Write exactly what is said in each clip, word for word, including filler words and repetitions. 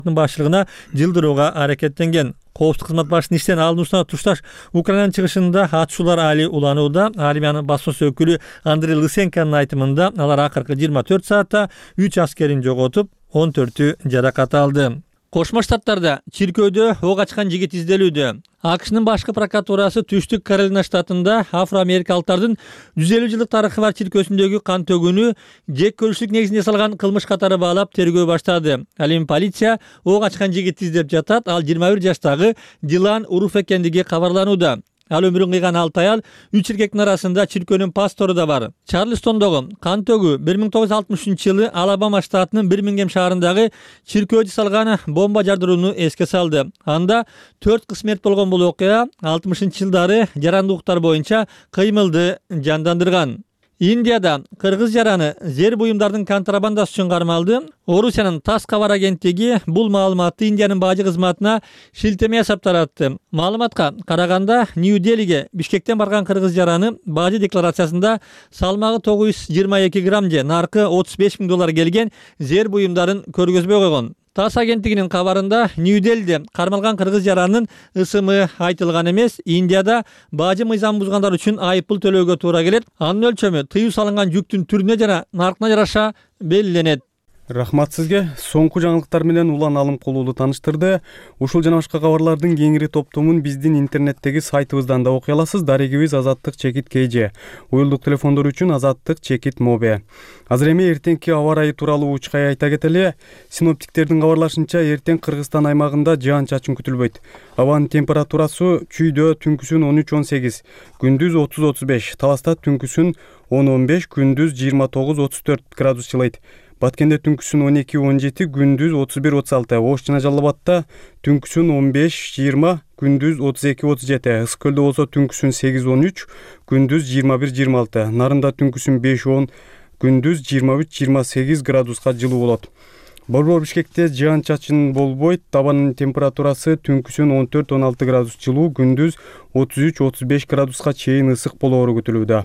башчылыгына жылдырууга аракеттенген. Коопсуздук кызмат башчысынын иштен алынуусуна тушташ Украинанын чыгышында атышуулар али уланууда. Армиянын басмасы өкүлү Андрей Лысенконун айтымында алар акыркы жыйырма төрт саатта үч аскерин жоготуп, он төртү жаракат алды. Кошмо Штаттарда чиркөөдө ок ачкан жигит изделүүдө. АКШнын башкы прокуратурасы Түштүк Каролина штатында афро-америкалыктардын жүз элүү жылдык тарыхы бар чиркөөсүндөгү кан төгүүнү жек көрүштүк негизинде жасалган кылмыш катары баалап тергөө баштады. Ал эми полиция ок ачкан жигитти издеп жатат. Ал жыйырма бир жаштагы Дилан Уруф экендиги кабарланууда. Ал өмүрүн кыйган алты аял, үч эркектин арасында чиркөөнүн пастору да бар. Чарльстондогу кан төгүү бир миң тогуз жүз алтымышынчы жылы Алабама штатынын Бирмингем шаарындагы чиркөө жасалган бомба жардырууну эске салды. Анда төрт кыз мерт болгон бул окуя алтымышынчы жылдары жарандуулуктар боюнча кыймылды жандандырган. Индияда кыргыз жараны зер буюмдардын контрабандасы үчүн кармалды. Орусиянын ТАСС кабар агенттиги бул маалыматты Индиянын бажы кызматына шилтеме жасап таратты. Маалыматка караганда, Нью-Делиге Бишкектен барган кыргыз жараны бажы декларациясында салмагы тогуз жүз жыйырма эки грамм же наркы отуз беш миң доллар келген зер буюмдарын көргөзбөй койгон. ТАСС агенттигинин кабарында Нью-Делиде кармалган кыргыз жаранын ысымы айтылган эмес. Индияда бажы мыйзамын бузгандар үчүн айыппул төлөөгө туура келет. Анын өлчөмү тыюу салынган жүктүн түрүнө жана наркына жараша белгиленет. Рахмат сизге. Соңку жаңылыктар менен Улан Алымкулуулу тааныштырды. Ушул жана башка кабарлардын кеңири топтомун биздин интернеттеги сайтыбыздан да окуй аласыз. Дарегибиз Азаттык чекит КЖ. Уюлдук телефондор үчүн Азаттык чекит Мобе. Азыр эми эртеңки аба ырайы тууралуу учкай айта кетели. Синоптиктердин кабарлашынча, эртең Кыргызстан аймагында жаан-чачын күтүлбөйт. Абанын температурасы чүйдө түнкүсүн он үч он сегиз, күндүз отуз отуз беш, Таласта түнкүсүн он он беш, күндүз жыйырма тогуз отуз төрт градус жылыйт. Баткенде түнкүсүн он эки он жети, күндүз отуз бир отуз алты. Ош жана Жалал Абадта түнкүсүн он беш жыйырма, күндүз отуз эки отуз жети. Ысык көлдө болсо түнкүсүн сегиз он үч, күндүз жыйырма бир жыйырма алты. Нарында түнкүсүн беш он, күндүз жыйырма үч жыйырма сегиз градуска жылуу болот. Борбор Бишкекте жаан-чачын болбойт. Табанын температурасы түнкүсүн он төрт он алты градус жылуу, күндүз отуз үч отуз беш градуска чейин ысык болоору күтүлүүдө.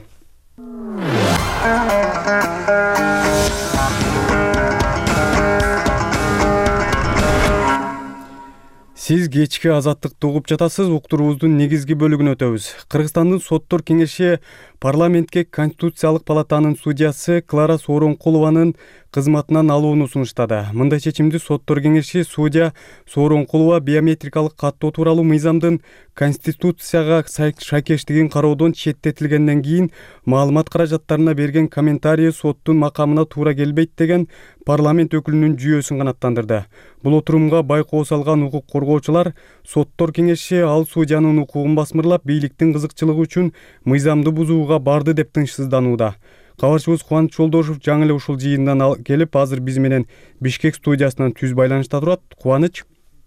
Сиз кечки Азаттыкты угуп жатасыз. Уктуруубуздун негизги бөлүгүнө өтөбүз. Кыргызстандын соттор кеңеши парламентке Конституциялык палатанын судьясы Клара Сооронкулованын кызматынан алууну сунуштады. Мындай чечимди соттор кеңеши судья Сооронкулова биометрикалык каттоо тууралуу мыйзамдын Конституцияга шайкештигин кароодон четтетилгенден кийин маалымат каражаттарына берген комментарий соттун макамына туура келбейт деген парламент өкүлүнүн жүйөсүн канааттандырды. Бул отурумга байкоо салган укук коргоочулар соттор кеңеши ал судьянын укугун басмырлап, бийликтин кызыкчылыгы үчүн мыйзамды бузууга барды деп тынчсызданууда. Кабарчыбыз Кубаныч Жолдошов жаңы эле ушул жыйындан келип, азыр биз менен Бишкек студиясынан түз байланышта турат. Кубаныч.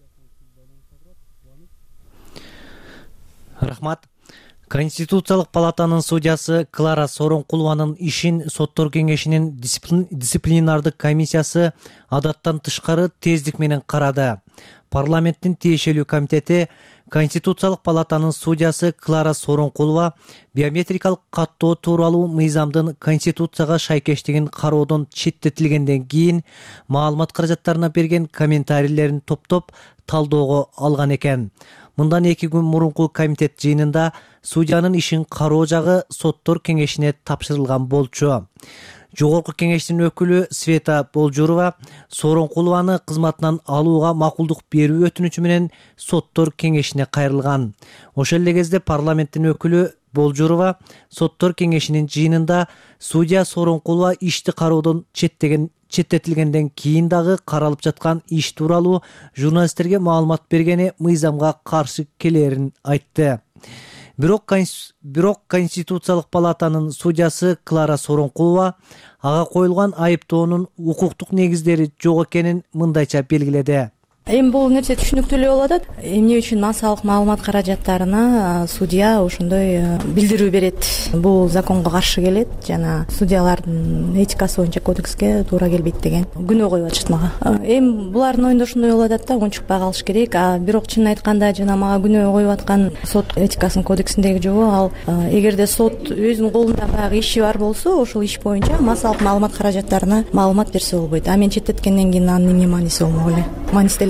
Рахмат. Конституциялык палатанын судьясы Клара Сооронкулованын ишин соттор кеңешинин дисциплин, дисциплинардык комиссиясы адаттан тышкары тездик менен карады. Парламенттин тиешелүү комитети Конституциялык палатанын судьясы Клара Сооронкулова биометрикалык каттоо тууралуу мыйзамдын Конституцияга шайкештигин кароодон четтетилгенден кийин маалымат каражаттарына берген комментарийлерин топтоп талоого алган экен. Мындан эки күн мурунку комитет жыйынында судьянын ишин кароо жагы соттор кеңешине тапшырылган болчу. Жогорку кеңештин өкүлү Света Болжурова Сооронкулованы кызматынан алууга макулдук берүү өтүнүчү менен соттор кеңешине кайрылган. Ошол эле кезде парламенттин өкүлү Болжурова соттор кеңешинин жыйынында судья Сооронкулова ишти кароодон четтеген четтетилгенден кийин дагы каралып жаткан иш тууралуу журналисттерге маалымат бергени мыйзамга каршы келерин айтты. Бирок бирок Конституциялык палатанын судьясы Клара Сооронкулова ага коюлган айыптоонун укуктук негиздери жок экенин мындайча белгиледи. Эми бул нерсе түшүнүктүү эле болуп атат. Эмне үчүн массалык маалымат каражаттарына судья ошондой билдирүү берет? Бул законго каршы келет жана судьялардын этикасы боюнча кодекске туура келбейт деген күнөө коюп атышат мага. Эми булардын оюнда ошондой болуп атат да, унчукпай калыш керек. А бирок чынын айтканда жана мага күнөө коюп аткан сот этикасынын кодексиндеги жобо ал эгерде сот өзүнүн колунда баягы иши бар болсо, ошол иш боюнча массалык маалымат каражаттарына маалымат берсе болбойт. А мен четтеткенден кийин анын эмне мааниси болмок эле? Мааниси деле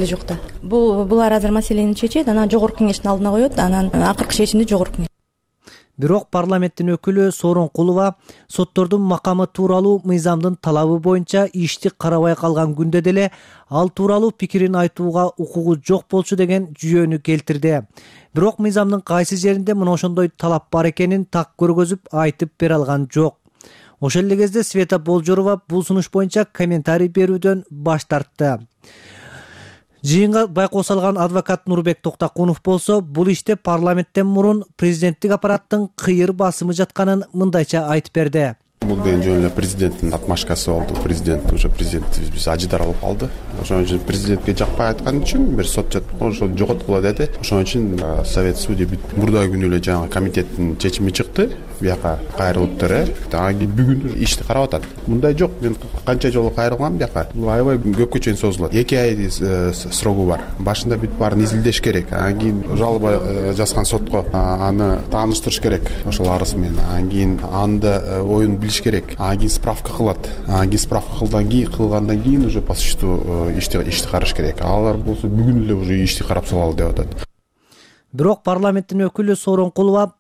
жок да. Бул булар азыр маселени чечет, анан жогорку кеңештин алдына коет, анан акыркы чечимди жогорку кеңеш. Бирок парламенттин өкүлү Сооронкулова соттордун макамы тууралуу мыйзамдын талабы боюнча ишти карабай калган күндө деле ал тууралуу пикирин айтууга укугу жок болчу деген жүйөнү келтирди. Бирок мыйзамдын кайсы жеринде мына ошондой талап бар экенин так көргөзүп айтып бере алган жок. Ошол эле кезде Света Болжорова бул сунуш боюнча комментарий берүүдөн баш тартты. Жыйынга байкоо салган адвокат Нурбек Токтакунов болсо, бул иште парламенттен мурун президенттик аппараттын кыйыр басымы жатканын мындайча айтып берди. Бул деген жөн эле президенттин отмашкасы болду. Президент уже президент биз ажыдар алып алды. Ошон үчүн президентке жакпай айткан үчүн бир сот ошол жоготкула деди. Ошон үчүн совет судья мурдагы күнү эле жаңы комитеттин чечими чыкты. Бияка кайрылыптыр. Анан бүгүн ишти карап атат. Мындай жок. Мен канча жолу кайрылгам бияка. Бул аябай көпкө чейин созулат. эки ай срогу бар. Башында бүт баарын изилдеш керек. Анан кийин жалоба жазган сотко аны тааныштырыш керек. Ошол арыз менен. Анан кийин анда оюн билиш керек. Анан кийин справка кылат. Анан кийин справка кылдан кийин кылгандан кийин уже по существу ишти ишти караш керек. Алар болсо бүгүн эле уже ишти карап салалы деп атат. Бирок парламенттин өкүлү Сооронкулова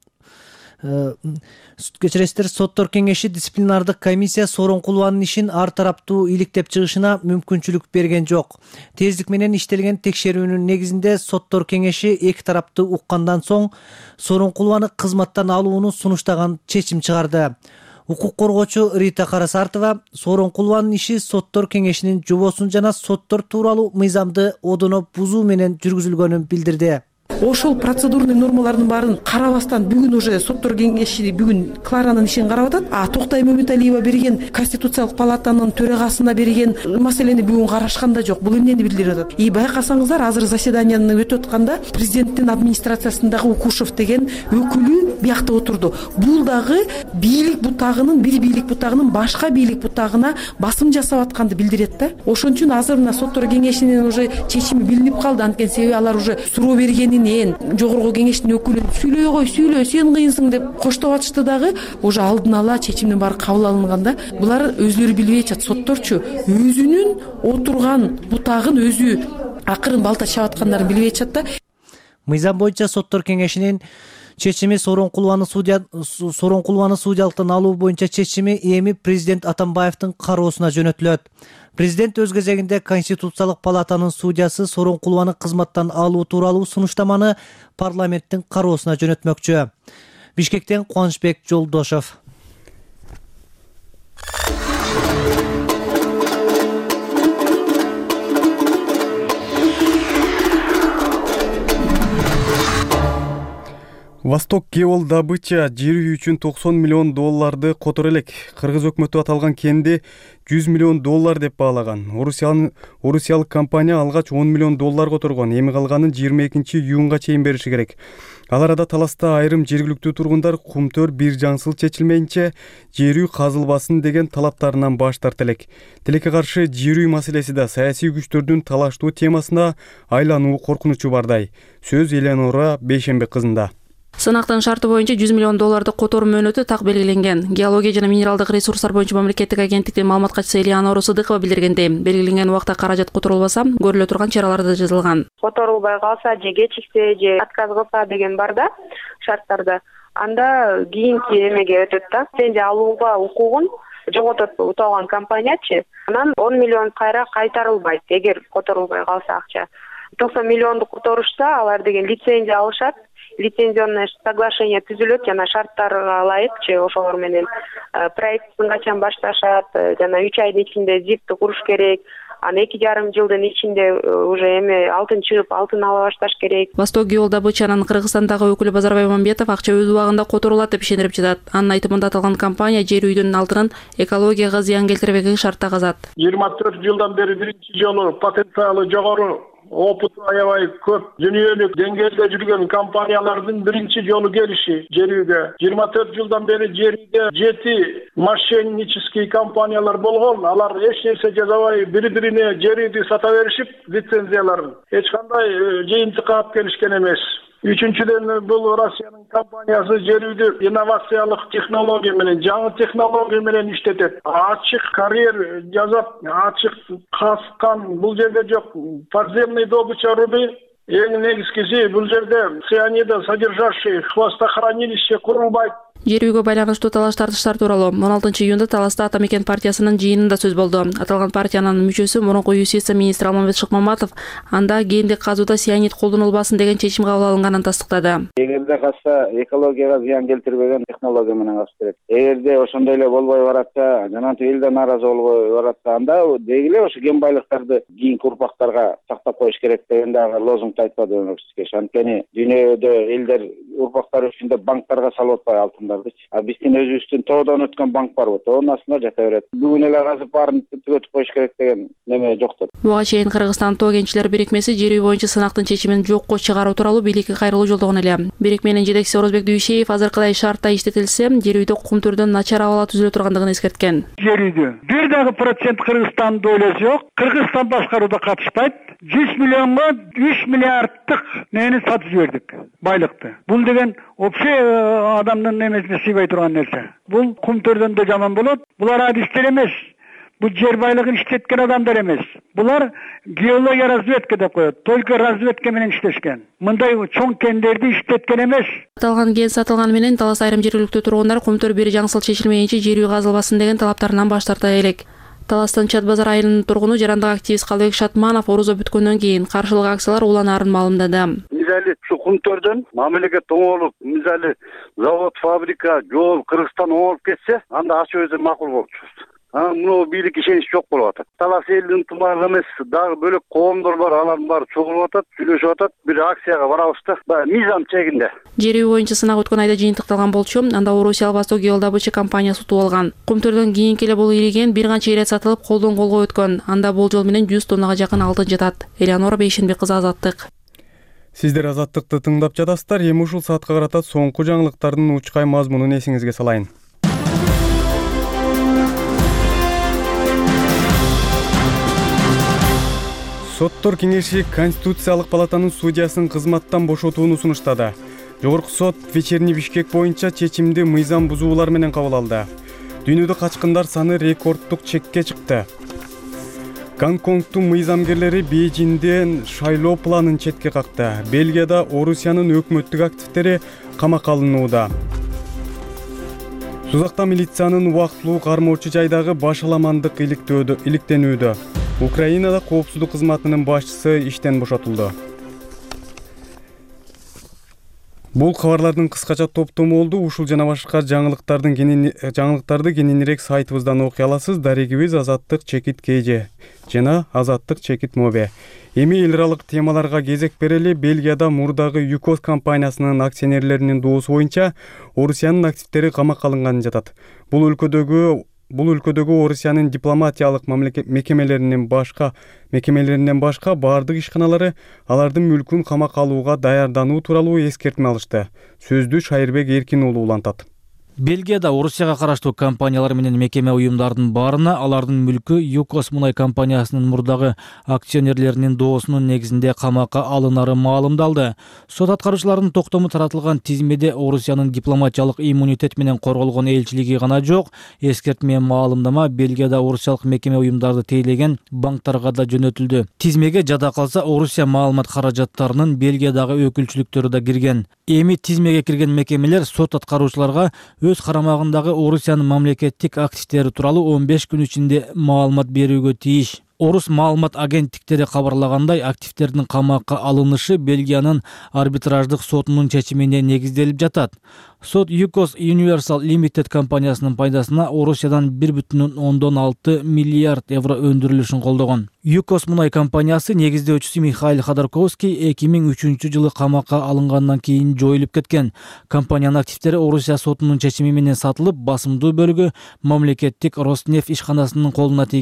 кечиресиздер, соттор кеңеши дисциплинардык комиссия Сооронкулованын ишин ар тараптуу иликтеп чыгышына мүмкүнчүлүк берген жок. Тездик менен иштелген текшерүүнүн негизинде соттор кеңеши эки тарапты уккандан соң Сооронкулованы кызматтан алууну сунуштаган чечим чыгарды. Укук коргоочу Рита Карасартова Сооронкулованын иши соттор кеңешинин жобосун жана соттор тууралуу мыйзамды одоно бузуу менен жүргүзүлгөнүн билдирди. Ошол процедурный нормалардын баарын карабастан бүгүн уже соттор кеңеши бүгүн Кларанын ишин карап атат. А Токтай Мөмөталиева берген Конституциялык палатанын төрагасына берген маселени бүгүн карашкан да жок. Бул эмнени билдирип атат? И байкасаңыздар, азыр заседанияны өтүп атканда президенттин администрациясындагы Укушев деген өкүлү биякта отурду. Бул дагы бийлик бутагынын, бир бийлик бутагынын башка бийлик бутагына басым жасап атканды билдирет да. Ошон үчүн азыр мына соттор кеңешинин уже чечими билинип калды. Анткени себеби алар уже суроо бергенин жогорку кеңештин өкүлү сүйлөй кой, сүйлө, сен кыйынсың деп коштоп атышты дагы уже алдын ала чечимдин баары кабыл алынганда булар өзлөрү билбей атышат. Сотторчу өзүнүн отурган бутагын өзү акырын балта чап аткандарын билбей атышат да. Мыйзам боюнча соттор кеңешинин чечими Сооронкулованы судья Сооронкулованы судьялыктан алуу боюнча чечими эми президент Атамбаевдин кароосуна жөнөтүлөт. Президент өз кезегинде Конституциялык палатанын судьясы Сооронкулованы кызматтан алуу тууралуу сунуштаманы парламенттин кароосуна жөнөтмөкчү. Бишкектен Кубанычбек Жолдошов. Восток Кебл добыча жери үчүн токсон миллион долларды которо элек. Кыргыз өкмөтү аталган кенди жүз миллион доллар деп баалаган. Орусиялык компания алгач он миллион доллар которгон. Эми калганын жыйырма экинчи июнга чейин бериши керек. Ал арада таласта айрым жергиликтүү тургундар кумтөр бир жаңсыл чечилмейинче жерүү казылбасын деген талаптарынан баш тарта элек. Тилекке каршы жерүү маселеси да саясий күчтөрдүн талаштуу темасына айлануу коркунучу бардай. Сөз Эленора Бейшембек кызында. Сынактын шарты боюнча жүз миллион долларды которуу мөөнөтү так белгиленген. Геология жана минералдык ресурстар боюнча мамлекеттик агенттиктин маалымат катчысы Элеонора Сыдыкова билдиргендей, белгиленген убакта каражат которулбаса, көрүлө турган чаралар да жазылган. Которулбай калса же кечиксе же отказ кылса деген бар да шарттарда. Анда кийинки эмеге өтөт да. Лицензия алууга укугун жоготот уталган компаниячы. Анан он миллион кайра кайтарылбайт эгер которулбай калса акча. токсон миллионду которушса, алар деген лицензия алышат. Лицензионное соглашение түзүлөт жана шарттарга ылайыкчы ошолор менен проектин качан башташат, жана үч айдын ичинде зипти куруш керек. Анан эки жарым жылдын ичинде уже эми алтын чыгып, алтын ала башташ керек. Восток Кебл добычанын Кыргызстандагы өкүлү Базарбай Мамбетов акча өз убагында которулат деп ишендирип жатат. Анын айтымында аталган компания жер үйдүн алтынын экологияга зыян келтирбеген шартта казат. жыйырма төрт жылдан бери биринчи жолу потенциалы жогору, опыту аябай көп дүйнөлүк деңгээлде жүргөн компаниялардын биринчи жолу келиши жерүүгө. жыйырма төрт жылдан бери жерүүгө жети мошеннический компаниялар болгон. Алар эч нерсе жасабай бири-бирине жерүүдү сата беришип, лицензияларын эч кандай жыйынтыкка алып келишкен эмес. Үчүнчүдөн бул Россиянын компаниясы жерүүдү инновациялык технология менен, жаңы технология менен иштетет. Ачык карьер жасап, ачык каскан бул жерде жок. Подземный добыча руды. Эң негизгиси бул жерде цианида содержащий хвостохранилище курулбайт. Жер-үйгө байланыштуу талаш тартыштар тууралуу он алтынчы июнда Таласта Атамекен партиясынын жыйынында сөз болду. Аталган партиянын мүчөсү мурунку юстиция министри Алмамбет Шыкмаматов анда гендик казууда цианид колдонулбасын деген чечим кабыл алынганын тастыктады. Эгерде качса экологияга зыян келтирбеген технология менен качыш керек. Эгерде ошондой эле болбой баратса, жанагы элде нааразы болбой баратса, анда деги эле ошо ген байлыктарды кийинки урпактарга сактап коюш керек деген дагы лозунгду айтпады. Анткени дүйнөдө элдер урпактар үчүн деп банктарга салып атпайбы алтын. А биздин өзүбүздүн тоодон өткөн банк барбы, тоонун астында жата берет. Бүгүн эле казып баарын түгөтүп коюш керек деген неме жоктур. Буга чейин Кыргызстан тоо кенчилер бирикмеси жер үй боюнча сынактын чечимин жокко чыгаруу тууралуу бийликке кайрылуу жолдогон эле. Бирикменин жетекчиси Орозбек Дүйшеев азыркыдай шартта иштетилсе, жер үйдө кум түрдөн начар абалы түзүлө тургандыгын эскерткен. Жер үйдө бир дагы процент Кыргызстандын долясы жок. Кыргызстан башкарууда катышпайт. жүз миллионго үч миллиарддык нени сатып жибердик, байлыкты. Бул деген вообще адамдын немесине сыйбай турган нерсе. Бул кум төрдөн да жаман болот. Булар адистер эмес. Бул жер байлыгын иштеткен адамдар эмес. Булар геология разведка деп коет. Только разведка менен иштешкен. Мындай чоң кендерди иштеткен эмес. Аталган ген сатылганы менен Талас айрым жергиликтүү тургундар кум төр бери жаңсыл чечилмейинче жер үй казылбасын деген талаптарынан баш тарта элек. Таластан Чат базар айылынын тургуну жарандык активист Калбек Шатманов орозо бүткөндөн кийин каршылык акциялар уланаарын маалымдады. Мисалы ушу кум төрдөн мамлекет оңолуп, мисалы завод, фабрика, жол Кыргызстан оңолуп кетсе, анда ачуу өзү макул болуп чыгат. А мына бийлик ишенич жок болуп атат. Талас элдин тумагы эмес, дагы бөлөк коомдор бар, алардын баары чогулуп атат, сүйлөшүп атат. Бир акцияга барабыз да, баягы мыйзам чегинде. Жер үй боюнча сынак өткөн айда жыйынтыкталган болчу, анда Орусия Восток геодобыча компаниясы утуп алган. Кум төрдөн кийинки эле бул ийилген бир канча ирет сатылып колдон колго өткөн. Анда болжол менен жүз тоннага жакын алтын жатат. Элеонора Бейшенбек кызы, Азаттык. Сиздер Азаттыкты тыңдап жатасыздар. Эми ушул саатка карата соңку жаңылыктардын учкай мазмунун эсиңизге салайын. Соттор кеңеши Конституциялык палатанын судьясын кызматтан бошотууну сунуштады. Жогорку сот Вечерний Бишкек боюнча чечимди мыйзам бузуулар менен кабыл алды. Дүйнөдө качкындар саны рекорддук чекке чыкты. Гонконгдун мыйзамгерлери Бейжиңден шайлоо планын четке какты. Бельгияда Орусиянын өкмөттүк активдери камакка алынууда. Сузакта милициянын убактылуу кармоочу жайдагы башаламандык иликтенүүдө. Украинада коопсуздук кызматынын башчысы иштен бошотулду. Бул кабарлардын кыскача топтому болду. Ушул жана башка жаңылыктардын жаңылыктарды кененирээк сайтыбыздан окуй аласыз. Дарегибиз Азаттык чекит кж жана Азаттык чекит мобе. Эми эл аралык темаларга кезек берели. Бельгияда мурдагы ЮКОС компаниясынын акционерлеринин доосу боюнча Орусиянын активдери камакка алынганы жатат. Бул өлкөдөгү Бул өлкөдөгү Орусиянын дипломатиялык мекемелеринин башка мекемелеринен башка бардык ишканалары алардын мүлкүн камакка алууга даярдануу тууралуу эскертме алышты. Сөздү Шайырбек Эркин уулу улантат. Бельгияда Орусияга караштуу компаниялар менен мекеме уюмдардын баарына алардын мүлкү ЮКОС мунай компаниясынын мурдагы акционерлеринин доосунун негизинде камакка алынары маалымдалды. Сот аткаруучуларынын токтому таратылган тизмеде Орусиянын дипломатиялык иммунитет менен корголгон элчилиги гана жок. Эскертме маалымдама Бельгияда орусиялык мекеме уюмдарды тейлеген банктарга да жөнөтүлдү. Тизмеге жада калса Орусия маалымат каражаттарынын Бельгиядагы өкүлчүлүктөрү да кирген. Эми тизмеге кирген мекемелер сот аткаруучуларга өз карамагындагы Орусиянын мамлекеттик активдери тууралуу он беш күн ичинде маалымат берүүгө тийиш. Орус маалымат агенттиктери кабарлагандай, активдердин камакка алынышы Бельгиянын арбитраждык сотунун чечимине негизделип жатат. Сот ЮКОС Universal Limited компаниясынын пайдасына Орусиядан бир бүтүн ондон алты миллиард евро өндүрүлүшүн колдогон. ЮКОС мунай компаниясы негиздөөчүсү Михаил Ходорковский эки миң үчүнчү жылы камакка алынгандан кийин жоюлуп кеткен. Компаниянын активдери Орусия сотунун чечими менен сатылып, басымдуу бөлүгү мамлекеттик Роснефть ишканасынын колуна тийген.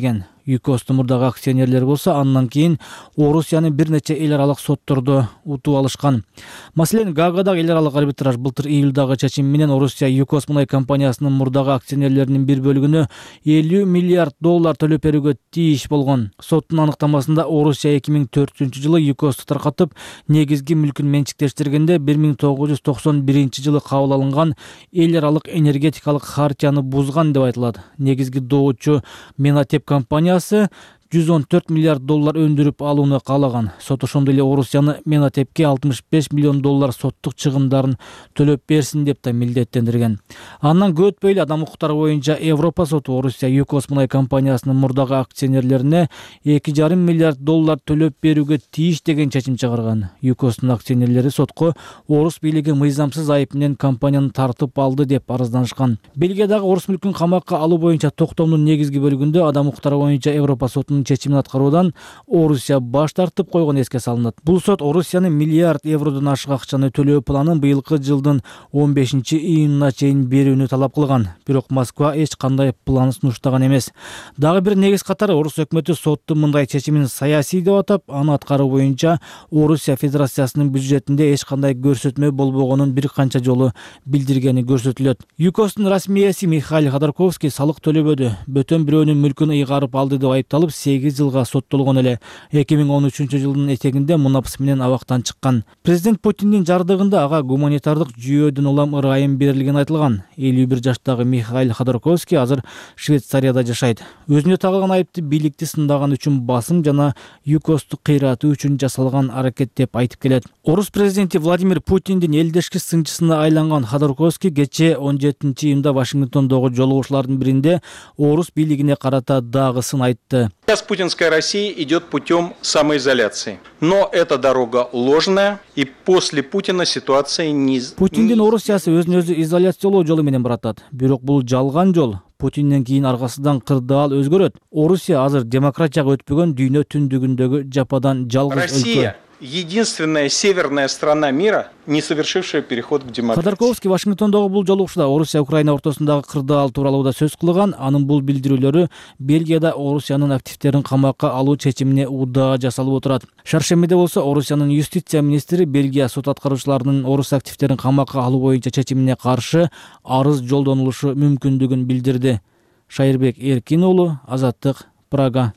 ЮКОстун мурдагы акционерлери болсо андан кийин Орусияны бир нече эл аралык соттордо утуп алышкан. Маселен, Гаагадагы эл аралык арбитраж былтыр июлдагы чечим менен Орусия ЮКОс мунай компаниясынын мурдагы акционерлеринин бир бөлүгүнө элүү миллиард доллар төлөп берүүгө тийиш болгон. Соттун аныктамасында Орусия эки миң төртүнчү жылы ЮКОсту таркатып, негизги мүлкүн менчиктештиргенде бир миң тогуз жүз токсон биринчи жылы кабыл алынган эл аралык энергетикалык хартияны бузган деп айтылат. Негизги доочу Менатеп компаниясы жүз он төрт миллиард доллар өндүрүп алууну каалаган. Сот ошондой эле Орусияны Менатепке алтымыш беш миллион доллар соттук чыгымдарын төлөп берсин деп да милдеттендирген. Андан көп өтпөй эле адам укуктары боюнча Европа соту Орусия ЮКОс мунай компаниясынын мурдагы акционерлерине эки жарым миллиард доллар төлөп берүүгө тийиш деген чечим чыгарган. ЮКОстун акционерлери сотко орус бийлиги мыйзамсыз айып менен компанияны тартып алды деп арызданышкан. Бельгиядагы орус мүлкүн камакка алуу боюнча токтомдун негизги бөлүгүндө адам укуктары боюнча Европа сотунун чечимин аткаруудан Орусия баш тартып койгон эске салынат. Бул сот Орусиянын миллиард евродон ашык акчаны төлөө планын быйылкы жылдын он бешинчи июнуна чейин берүүнү талап кылган. Бирок Москва эч кандай план сунуштаган эмес. Дагы бир негиз катары орус өкмөтү соттун мындай чечимин саясий деп атап, аны аткаруу боюнча Орусия Федерациясынын бюджетинде эч кандай көрсөтмө болбогонун бир канча жолу билдиргени көрсөтүлөт. ЮКОстун расмий ээси Михаил Ходорковский салык төлөбөдү, бөтөн бирөөнүн мүлкүн ыйгарып алды деп айыпталып сегиз жылга соттолгон эле. эки миң он үчүнчү жылдын этегинде мунапс менен абактан чыккан. Президент Путиндин жардыгында ага гуманитардык жүйөдөн улам ырайым берилгени айтылган. элүү бир жаштагы Михаил Ходорковский азыр Швейцарияда жашайт. Өзүнө тагылган айыпты бийликти сындаган үчүн басым жана ЮКОсту кыйратуу үчүн жасалган аракет деп айтып келет. Орус президенти Владимир Путиндин элдешки сынчысына айланган Ходорковский кечээ он жетинчи июнда Вашингтондогу жолугушуулардын биринде орус бийлигине карата дагы сын айтты. Сейчас путинская Россия идет путем самоизоляции. Но эта дорога ложная, и после Путина ситуация не... Путиндин Орусиясы өзүн өзү изоляциялоо жолу менен баратат. Бирок бул жалган жол. Путинден кийин аркасынан кырдаал өзгөрөт. Орусия азыр демократияга өтпөгөн дүйнө түндүгүндөгү жападан жалгыз өлкө. Россия единственная северная страна мира, не совершившая переход к демократии. Ходорковский Вашингтондогу бул жолугушууда Орусия Украина ортосундагы кырдаал тууралуу да сөз кылган. Анын бул билдирүүлөрү Бельгияда Орусиянын активдерин камакка алуу чечимине удаа жасалып отурат. Шаршембиде болсо Орусиянын юстиция министри Бельгия сот аткаруучуларынын орус активдерин камакка алуу боюнча чечимине каршы арыз жолдонулушу мүмкүндүгүн билдирди. Шайырбек Эркин уулу, Азаттык, Прага.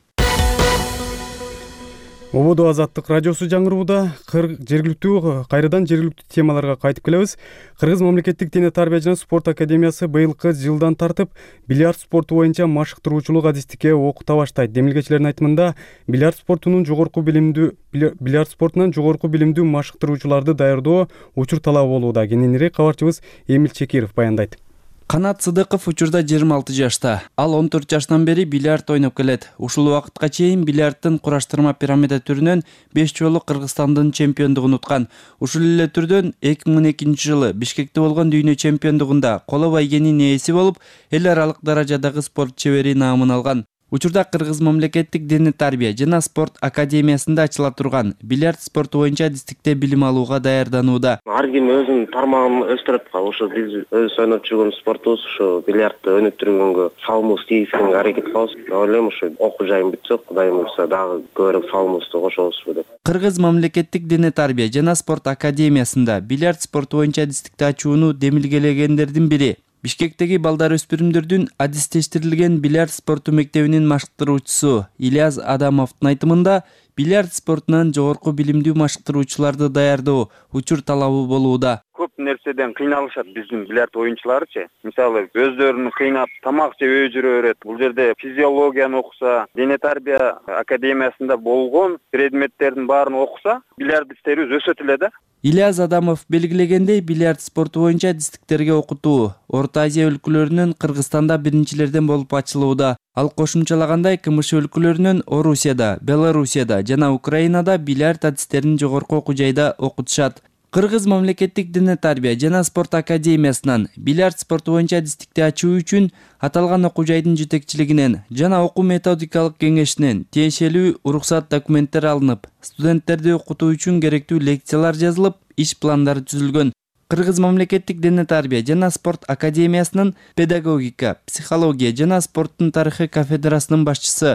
Ободо Азаттык радиосу жаңырууда жергиликтүү кайрадан жергиликтүү темаларга кайтып келебиз. Кыргыз мамлекеттик дене тарбия жана спорт академиясы быйылкы жылдан тартып бильярд спорту боюнча машыктыруучулук адистикке окута баштайт. Демилгечилердин айтымында бильярд спортунун жогорку билимдүү бильярд спортунан жогорку билимдүү машыктыруучуларды даярдоо учур талабы болууда. Кененирээк кабарчыбыз Эмил Чекиров баяндайт. Канат Сыдыков учурда жыйырма алты жашта. Ал он төрт жаштан бери бильярд ойноп келет. Ушул убакытка чейин бильярдтын кураштырма пирамида түрүнөн беш жолу Кыргызстандын чемпиондугун уткан. Ушул эле түрдөн эки миң он экинчи жылы Бишкекте болгон дүйнө чемпиондугунда коло байгенин ээси болуп, эл аралык даражадагы спорт чебери наамын алган. Учурда Кыргыз мамлекеттик дене тарбия жана спорт академиясында ачыла турган бильярд спорту боюнча адистикте билим алууга даярданууда. Ар ким өзүнүн тармагын өстүрөт. Ошо биз өз ойноп жүргөн спортубуз ушу бильярдты өнүктүргөнгө салымыбыз тийишине аракет кылабыз. Ойлойм ушу окуу жайым бүтсө, Кудайым буйрса дагы көбүрөөк салымыбызды кошобузбу деп. Кыргыз мамлекеттик дене тарбия жана спорт академиясында бильярд спорту боюнча адистикти ачууну демилгелегендердин бири Бишкектеги балдар өспүрүмдөрдүн адистештирилген бильярд спорту мектебинин машыктыруучусу Ильяс Адамовдун айтымында бильярд спортунан жогорку билимдүү машыктыруучуларды даярдоо учур талабы болууда. Көп нерседен кыйналышат биздин бильярд оюнчуларычы. Мисалы, өздөрүн кыйнап тамак жеп жүрө берет. Бул жерде физиологияны окуса, дене тарбия академиясында болгон предметтердин баарын окуса, бильярд истерибиз өсөт эле да. Ильяс Адамов белгилегендей, бильярд спорту боюнча адистиктерге окутуу Орто Азия өлкөлөрүнүн Кыргызстанда биринчилерден болуп ачылууда. Ал кошумчалагандай, КМШ өлкөлөрүнүн Орусияда, Белоруссияда жана Украинада бильярд адистерин жогорку окуу жайда окутушат. Кыргыз мамлекеттик дене тарбия жана спорт академиясынан бильярд спорту боюнча адистикти ачуу үчүн аталган окуу жайдын жетекчилигинен жана окуу методикалык кеңешинен тиешелүү уруксат документтер алынып, студенттерди окутуу үчүн керектүү лекциялар жазылып, иш пландары түзүлгөн. Кыргыз мамлекеттик дене тарбия жана спорт академиясынын педагогика, психология жана спорттун тарыхы кафедрасынын башчысы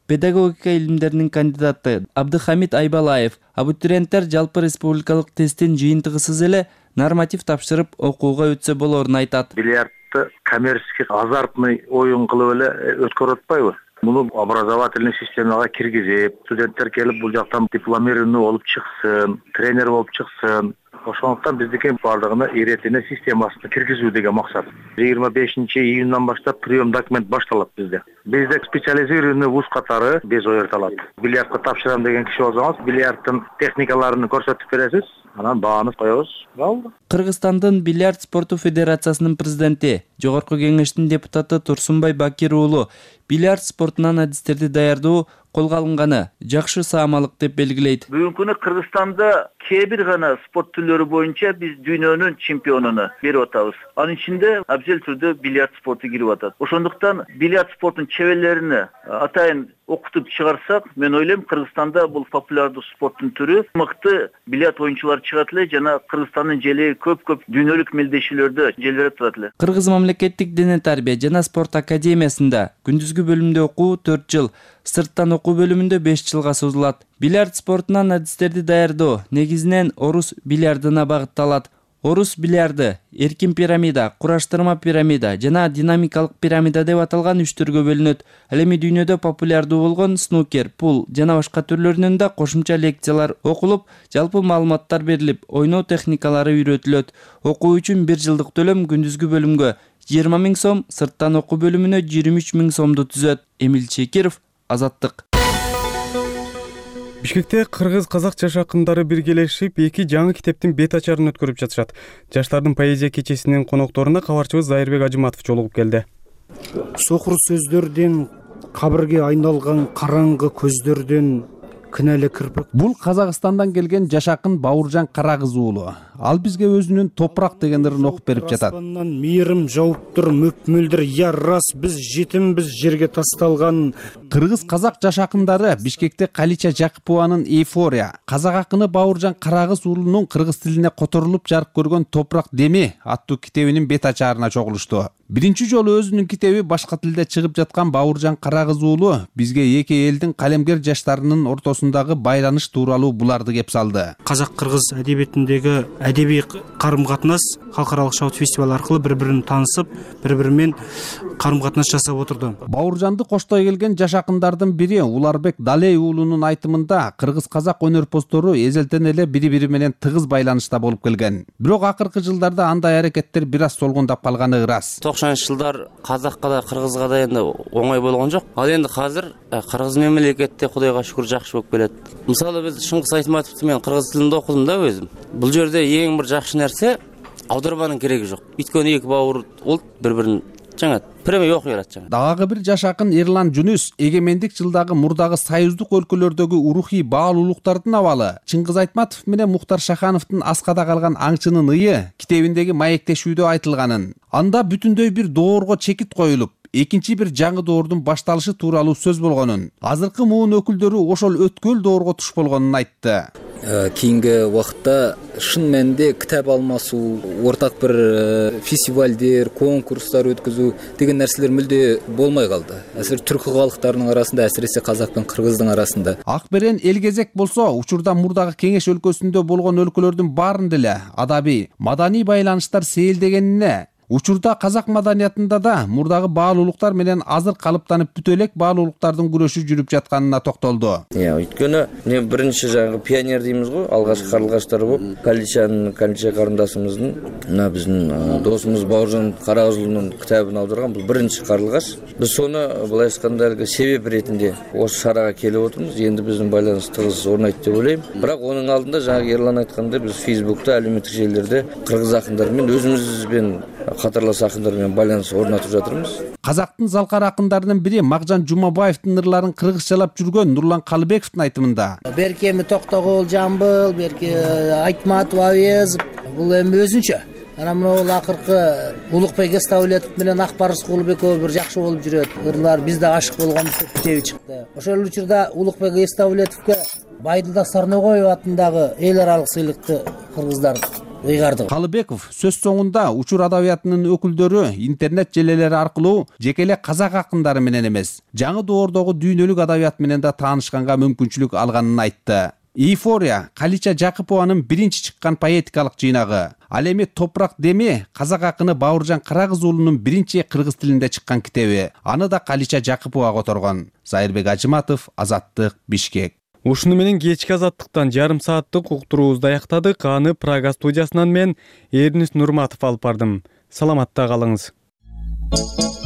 педагогика илимдеринин кандидаты Абдыхамид Айбалаев абитуриенттер жалпы республикалык тесттин жыйынтыгысыз эле норматив тапшырып окууга өтсө болорун айтат. Бильярдты коммерческий азартный оюн кылып эле өткөрүп атпайбы? Муну образовательный системага киргизип, студенттер келип бул жактан дипломированный болуп чыксын, тренер болуп чыксын. Ошондуктан биздики бардыгына иретине системасына киргизүү деген максат. жыйырма бешинчи июндан баштап прием документ башталат бизде. Бизде специализированный вуз катары без оерталат. Бильярдка тапшырам деген киши болсоңуз, бильярдтын техникаларын көрсөтүп бересиз, анан бааны коебуз. Болду. Кыргызстандын бильярд спорту федерациясынын президенти, жогорку кеңештин депутаты Турсунбай Бакир уулу бильярд спортунан адистерди даярдоо колго алынганы жакшы саамалык деп белгилейт. Бүгүнкү күнү Кыргызстанда кээ бир гана спорт түрлөрү боюнча биз дүйнөнүн чемпионуну берип атабыз. Анын ичинде абзел түрдө бильярд спорту кирип атат. Ошондуктан бильярд спортунун чеберлерине атайын окутуп чыгарсак, мен ойлойм Кыргызстанда бул популярдуу спорттун түрү мыкты бильярд оюнчулар чыгат эле жана Кыргызстандын жели көп-көп дүйнөлүк мелдешүүлөрдө желбиреп турат эле. Кыргыз мамлекеттик дене тарбия жана спорт академиясында күндүзгү бөлүмдө окуу төрт жыл, сырттан окуу бөлүмүндө беш жылга созулат. Бильярд спортунан адистерди даярдоо негизинен орус бильярдына багытталат. Орус бильярды эркин пирамида, кураштырма пирамида жана динамикалык пирамида деп аталган үч түргө бөлүнөт. Ал эми дүйнөдө популярдуу болгон снукер, пул жана башка түрлөрүнөн да кошумча лекциялар окулуп, жалпы маалыматтар берилип, ойноо техникалары үйрөтүлөт. Окуу үчүн бир жылдык төлөм күндүзгү бөлүмгө жыйырма миң сом, сырттан окуу бөлүмүнө жыйырма үч миң сомду түзөт. Эмил Чекиров, Азаттык. Бишкекте кыргыз-казак жаш акындары биргелешип эки жаңы китептин бет ачарын өткөрүп жатышат. Жаштардын поэзия кечесинин конокторуна кабарчыбыз Зайырбек Ажыматов жолугуп келди. Сокур сөздөрдөн кабырга айналган караңгы көздөрдөн кінәлі кірпік. Бұл Қазақстандан келген жаш акын Бауыржан Карагыз уулу. Ал бизге өзүнүн топурак деген ырын окуп берип жатат. Аспандан мейрим жауып тур мөп-мөлдүр, я рас биз жетимбиз жерге тасталган. Кыргыз казак жаш акындары Бишкекте Калича Жакыпованын Эйфория, казак акыны Бауыржан Карагыз уулунун кыргыз тилине которулуп жарык көргөн Топурак деми аттуу китебинин бет ачарына чогулушту. Биринчи жолу өзүнүн китеби башка тилде чыгып жаткан Бауыржан Карагыз уулу бизге эки элдин калемгер жаштарынын ортосундагы байланыш тууралуу буларды кеп салды. Казак-кыргыз адебиетиндеги әдеби карым-катнаш халыкаралык шабыт фестивалы аркылуу бири-бирин таанышып, бири-бири менен карым-катнаш жасап отурду. Бауыржанды коштой келген жаш акындардын бири Уларбек Далей уулунун айтымында кыргыз-казак өнөрпоздору эзелтен эле бири-бири менен тыгыз байланышта болуп келген. Бирок акыркы жылдарда андай аракеттер бир аз солгундап калганы ырас. токсонунчу жылдар казакка да кыргызга да энди оңой болгон жок. Ал энди азыр кыргыз мемлекетте Кудайга шүкүр жакшы болуп келет. Мисалы биз Шыңгыс Айтматовду мен кыргыз тилинде окудум да өзүм. Бул жерде эң бир жакшы нерсе аударманын кереги жок. Өйткөнү эки бауыр улт бири-бирин жаңа премия окуй берет жаңа. Дагы бир жаш акын Эрлан Жүнүс эгемендик жылдагы мурдагы союздук өлкөлөрдөгү урухий баалуулуктардын абалы, Чыңгыз Айтматов менен Мухтар Шахановдун аскада калган аңчынын ыйы китебиндеги маектешүүдө айтылганын, анда бүтүндөй бир доорго чекит коюлуп, экинчи бир жаңы доордун башталышы тууралуу сөз болгонун, азыркы муун өкүлдөрү ошол өткөл доорго туш болгонун айтты. Кийинки убакытта шын мәнинде китап алмасуу, ортак бир фестивалдер, конкурстар өткөзүү деген нерселер мүлдө болмой калды. Азыр түркү калктарынын арасында, әсиресе казак менен кыргыздын арасында. Акберен Элгезек болсо, учурда мурдагы кеңеш өлкөсүндө болгон өлкөлөрдүн баарында эле адабий, маданий байланыштар сейилдегенине, учурда казак маданиятында да мурдагы баалуулуктар менен азыр калыптанып бүтө элек баалуулуктардын күрөшү жүрүп жатканына токтолду. Иә, өйткөнү мен биринчи жаңы пионер деймиз го, алгачкы карлыгаштар болуп, Каличанын, Калича карындашыбыздын, мына биздин досубуз Бауыржан Карагыз уулунун китабын алдырган бул биринчи карлыгаш. Биз сону былай айтканда себеп ретинде осы шарага келип отурмуз. Энди биздин байланыш тыгыз орнойт деп ойлойм. Бирок онун алдында жаңы Ерлан айткандай биз Фейсбукта, алюмиттик желилерде кыргыз акындары менен өзүбүзбен катарлаш акындар менен байланыш орнотуп жатырмыз. Казактын залкар акындарынын бири Макжан Жумабаевдин ырларын кыргызчалап жүргөн Нурлан Калыбековдун айтымында. Берки эми Токтогул Жамбыл, берки Айтматов Авезов, бул эми өзүнчө. Ана мына акыркы Улукбек Эставлетов менен Акбарыс Кулубек экөө бир жакшы болуп жүрөт. Ырлар бизде ашык болгонбуз деп китеби чыкты. Ошол учурда Улукбек Эставлетовго Байдылда Сарногоев атындагы эл аралык сыйлыкты кыргыздар ыйгардык. Калыбеков сөз соңунда учур адабиятынын өкүлдөрү интернет желелери аркылуу жеке эле казак акындары менен эмес, жаңы доордогу дүйнөлүк адабият менен да таанышканга мүмкүнчүлүк алганын айтты. Эйфория Калича Жакыпованын биринчи чыккан поэтикалык жыйнагы. Ал эми Топурак деми казак акыны Бауыржан Карагыз уулунун биринчи кыргыз тилинде чыккан китеби. Аны да Калича Жакыпова которгон. Зайырбек Ажыматов, Азаттык, Бишкек. Ушуну менен кечки Азаттыктан жарым сааттык уктуруубузду аяктадык. Аны Прага студиясынан мен Эрнис Нурматов алып бардым. Саламатта калыңыз.